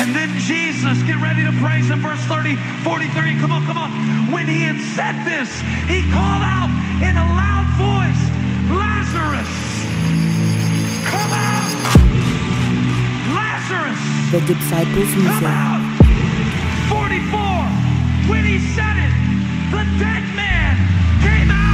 And then Jesus, get ready to praise him, verse 43, come on. When he had said this, he called out in a loud voice, Lazarus, come out! Lazarus, The disciples come out! 44, when he said it, the dead man came out!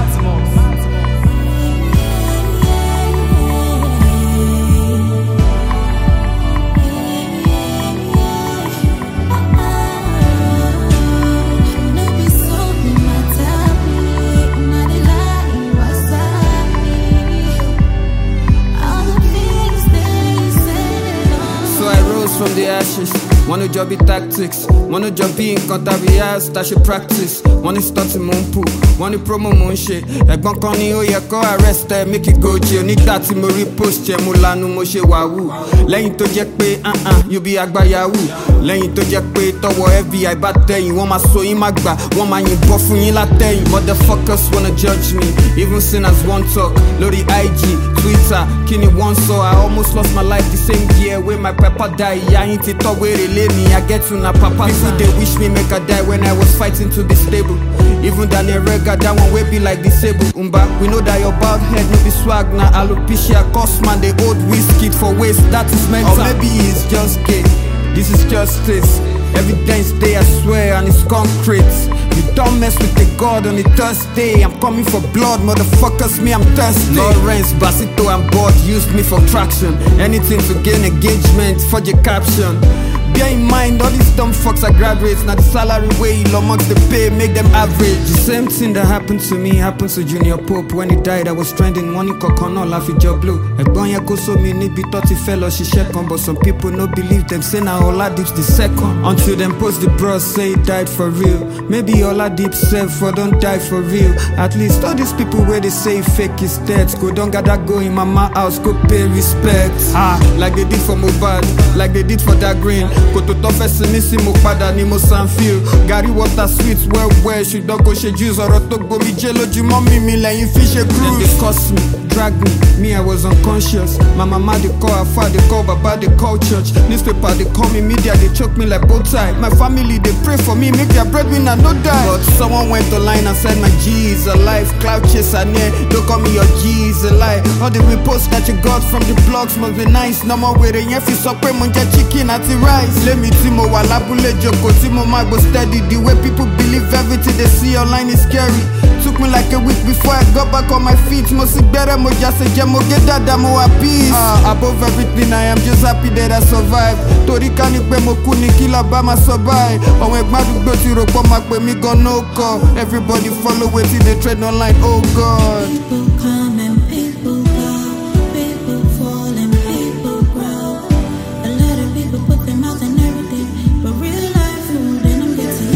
From the ashes, wanna job be tactics, wanna job be in contact rehearse, that should practice. Wanna start in mon pou, wanna promo mon shit. Ẹ̀gbọ́n kan ni ó yẹ kó arrest ẹ, make it go jail. Nígbà tí mo repost ẹ, mo lanu mo ṣe wàhù. Lẹ́yìn tó jẹ́ pé you be àgbà yahoo. Lẹ́yìn tó jẹ́ pé tọwọ́ FBI bá tẹ̀yìn, wọ́n máa so yín má gbà, wọ́n máa yìnbọn fún yín látẹ̀yìn. Motherfuckers wanna judge me, even sinners won't talk. Lórí IG, Twitter, kí ni wọ́n sọ? I almost lost my life the same year when my papa died. I ain't it where they lay me. I get to na papa. People they wish me make I die when I was fighting to be stable. Even Daniel Rega, that one will be like disabled. We know that your bald head no be swag na alopecia. Cost man they old whiskey for waste. That is mental. Or maybe he's just gay. This is justice. Evidence day I swear and it's concrete. You don't mess with the God on the Thursday. I'm coming for blood, motherfuckers, me I'm thirsty. Lawrence, Basito and bored used me for traction. Anything to gain engagement, for your caption. Bear in mind, all these dumb fucks are graduates. Now the salary way Elon Musk they pay, make them average. The same thing that happened to me happened to Junior Pope. When he died, I was trending money coconut, laugh at your blue. Ẹ̀gbọ́n yẹn kó sómi níbi tó ti fẹ́ lọ ṣiṣẹ́ kan. But some people no believe them, say now Oladips the second. Until them post the bros say he died for real. Maybe Oladips self for don't die for real. At least all these people where they say fake is dead. Go don't gotta go in mama house, go pay respect. Like they did for Mohbad, like they did for that green. Koto to fẹ́ mi sí mo padà ní mo sanfil. Gary water sweet well ṣùgbọ́n kò ṣe juice. Ọ̀rọ̀ tó gbomi jẹ́ lójúmọ́ mímí lẹ́yìn fi ṣe cruise. Then they cuss me, drag me, I was unconscious. My mama they call, her father they call, baba they call church. Newspaper they call me, media they choke me like both sides. My family they pray for me, make their breadwinner no die. But someone went online and said my G is alive. Cloud chaser near, don't call me your G is a lie. All the reposts that you got from the blogs must be nice. No more waiting, if you suck mo jẹ chicken àti rice. Let me tí mo wà lábúlé jókòó tí mo máa go steady. The way people believe everything they see online is scary. Took me like a week before I got back on my feet. Mo sì gbẹ́rẹ́ mo já ṣe jẹ́ mo gé dáadáa mo wà peace. Above everything I am just happy that I survived. Torí ká ní pé mo kú ní kí la bá máa sọ báyìí. Àwọn ẹ̀gbọ́n àdúgbò ti rò pọ̀ máa pè mí gan no call. Everybody follow wetin dey trend online, oh God. People come and people go. People fall and people grow. A lot of people put their mouth in everything, but real life food and I'm getting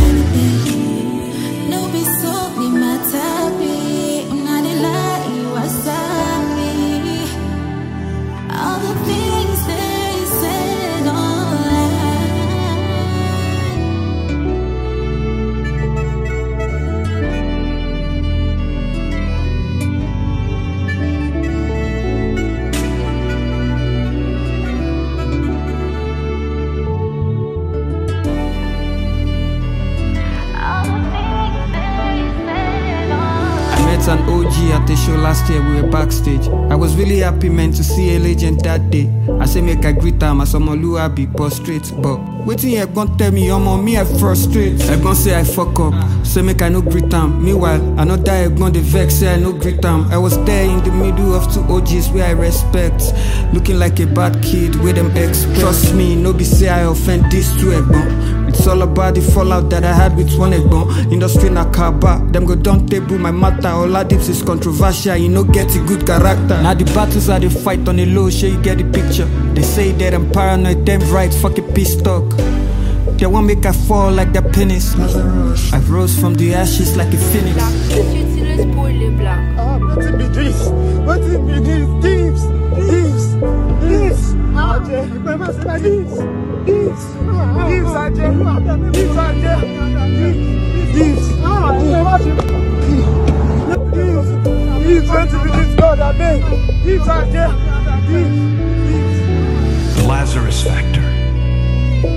anything. No be so be my tabi. I'm not a lie, wasabi. All the things they said online. An OG at the show last year, we were backstage. I was really happy, man, to see a legend that day. I say make I greet am as Omoluwa be prostrate. But wetin Ẹ̀gbọ́n tell me, me I frustrate. Ẹ̀gbọ́n say I fuck up, say make I no greet am. Meanwhile, another Ẹ̀gbọ́n dey vex, say I no greet am. I was there in the middle of two OGs where I respect, looking like a bad kid where them expect. Trust me, no be say I offend these two Ẹ̀gbọ́n. It's all about the fallout that I had with one Ẹ̀gbọ́n. Industry na kaba, them go down table my matter. Oladips is controversial, you no get a good character. Now the battles are the fight on the low, sure you get the picture. They say that I'm paranoid, them right, fucking pissed talk. They won't make I fall like their pennies. I rose from the ashes like a phoenix. J'utilise pour les blancs. What be this? What be this? Thieves! Thieves! Thieves! Remember, say thieves! Thieves! Thieves are there! Thieves are there! Thieves! Thieves went to be this God, I beg! Thieves are there! Thieves! The Lazarus Factor.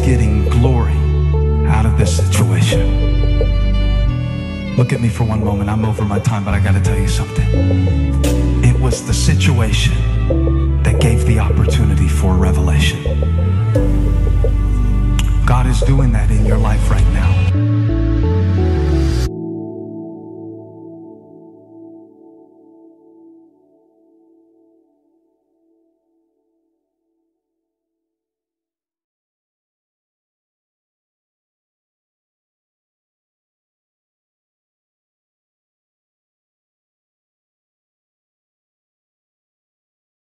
getting glory out of this situation. Look at me for one moment. I'm over my time, but I got to tell you something. It was the situation that gave the opportunity for revelation. God is doing that in your life right now.